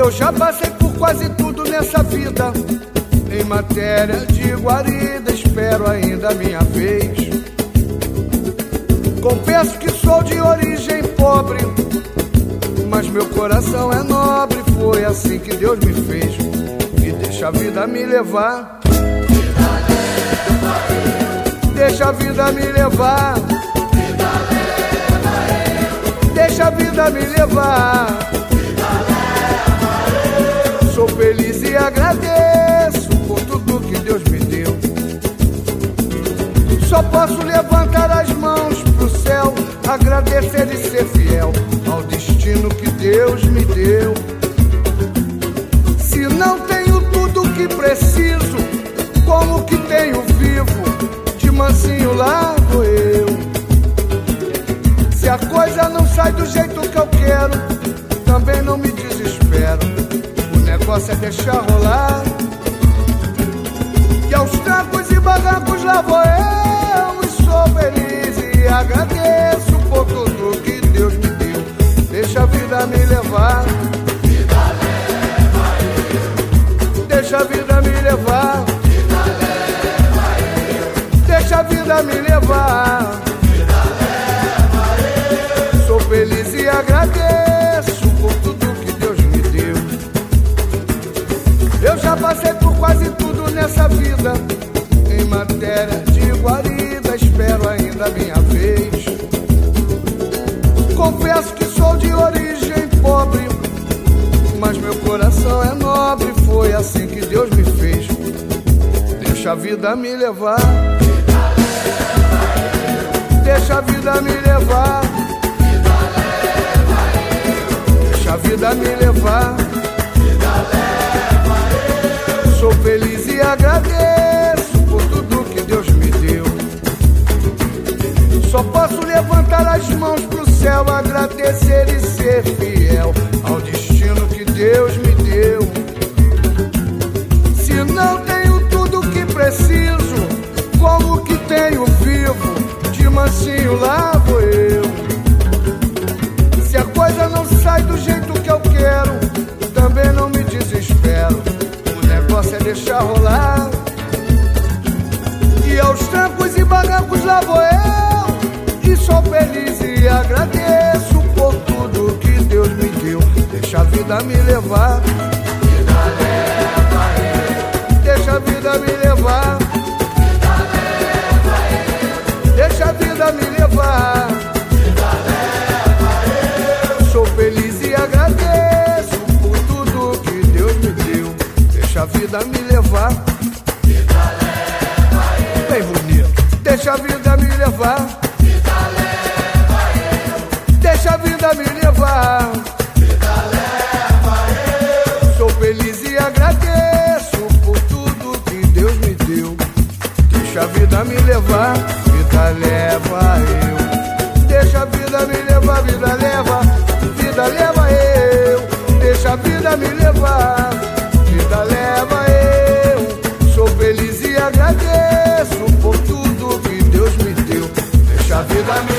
Eu já passei por quase tudo nessa vida. Em matéria de guarida, espero ainda a minha vez. Confesso que sou de origem pobre, mas meu coração é nobre. Foi assim que Deus me fez. E deixa a vida me levar. Deixa a vida me levar. Deixa a vida me levar. Sou feliz e agradeço por tudo que Deus me deu. Só posso levantar as mãos pro céu, agradecer e ser fiel ao destino que Deus me deu. Se não tenho tudo o que preciso, como que tenho vivo, de mansinho lá vou eu. Se a coisa não sai do jeito que eu quero, também não me desespero. O negócio é deixar rolar. E aos trancos e barrancos lá vou eu, e sou feliz e agradeço por tudo que Deus me deu. Deixa a vida me levar. Vida leva eu. Deixa a vida me levar. Vida leva eu. Deixa a vida me levar. Vida leva eu. Sou feliz e agradeço por tudo que Deus me deu. Eu já passei por quase tudo nessa vida. Em matéria de guarida, espero ainda a minha vez. Confesso que sou de origem pobre, mas meu coração é nobre. Foi assim que Deus me fez. Deixa a vida me levar. Deixa a vida me levar. Deixa a vida me levar. Sou feliz e agradeço por tudo que Deus me deu. Só posso levantar as mãos pro céu, agradecer e ser fiel ao destino que Deus me deu. Se não tenho tudo o que preciso, como que tenho vivo, de mansinho lá vou eu. Se a coisa não sai do jeito que eu quero, também não me desespero. O negócio é deixar rolar. E aos trancos e barrancos lá vou eu, e sou feliz e agradeço por tudo que Deus me deu. Deixa a vida me levar. Vida leva eu. Deixa a vida me levar. Vida leva eu. Deixa a vida me levar. Vida leva eu. Sou feliz e agradeço por tudo que Deus me deu. Deixa a vida me levar. Vida leva eu. Bem bonito. Deixa a vida me levar. Vida leva eu. Deixa a vida me levar. Vida leva eu. Sou feliz e agradeço por tudo que Deus me deu. Deixa a vida me levar. Vida leva eu. Deixa a vida me levar. Vida leva. Vida leva eu. Deixa a vida me levar. Vida leva eu. Sou feliz e agradeço por tudo que Deus me deu. Deixa a vida me